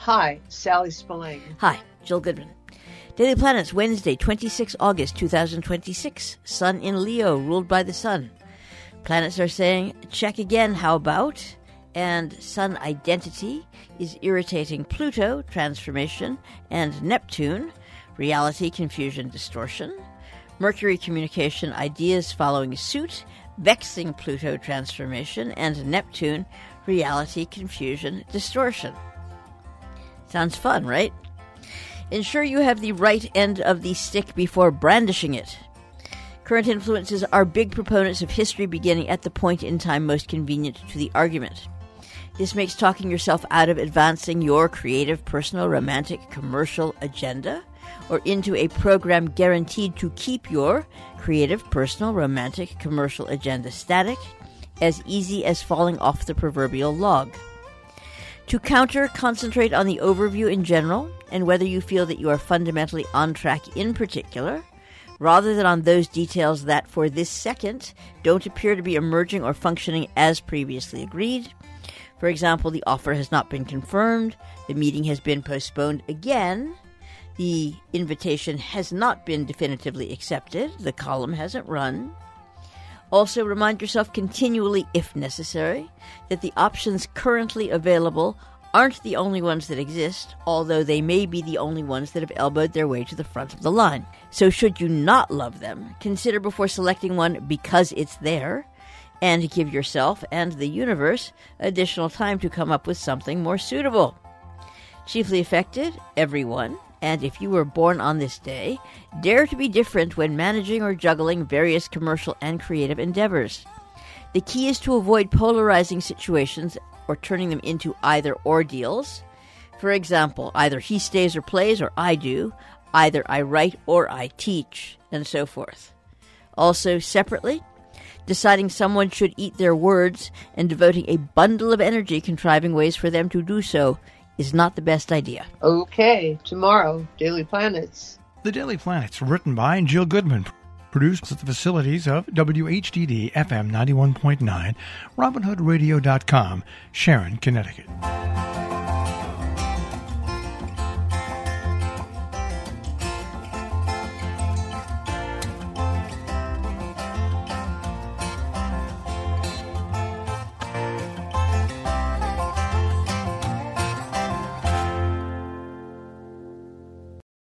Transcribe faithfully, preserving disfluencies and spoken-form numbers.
Hi, Sally Spillane. Hi, Jill Goodman. Daily Planets, Wednesday, the twenty-sixth of August, two thousand twenty-six. Sun in Leo, ruled by the Sun. Planets are saying, check again, how about? And Sun identity is irritating Pluto, transformation, and Neptune, reality, confusion, distortion. Mercury, communication, ideas following suit, vexing Pluto, transformation, and Neptune, reality, confusion, distortion. Sounds fun, right? Ensure you have the right end of the stick before brandishing it. Current influences are big proponents of history beginning at the point in time most convenient to the argument. This makes talking yourself out of advancing your creative, personal, romantic, commercial agenda or into a program guaranteed to keep your creative, personal, romantic, commercial agenda static as easy as falling off the proverbial log. To counter, concentrate on the overview in general and whether you feel that you are fundamentally on track in particular, rather than on those details that, for this second, don't appear to be emerging or functioning as previously agreed. For example, the offer has not been confirmed, the meeting has been postponed again, the invitation has not been definitively accepted, the column hasn't run. Also, remind yourself continually, if necessary, that the options currently available aren't the only ones that exist, although they may be the only ones that have elbowed their way to the front of the line. So should you not love them, consider before selecting one because it's there, and give yourself and the universe additional time to come up with something more suitable. Chiefly affected, everyone, and if you were born on this day, dare to be different when managing or juggling various commercial and creative endeavors. The key is to avoid polarizing situations or turning them into either-or deals. For example, either he stays or plays or I do, either I write or I teach, and so forth. Also, separately, deciding someone should eat their words and devoting a bundle of energy contriving ways for them to do so is not the best idea. Okay, tomorrow, Daily Planets. The Daily Planets, written by Jill Goodman, produced at the facilities of W H D D F M ninety-one point nine, Robin Hood Radio dot com, Sharon, Connecticut.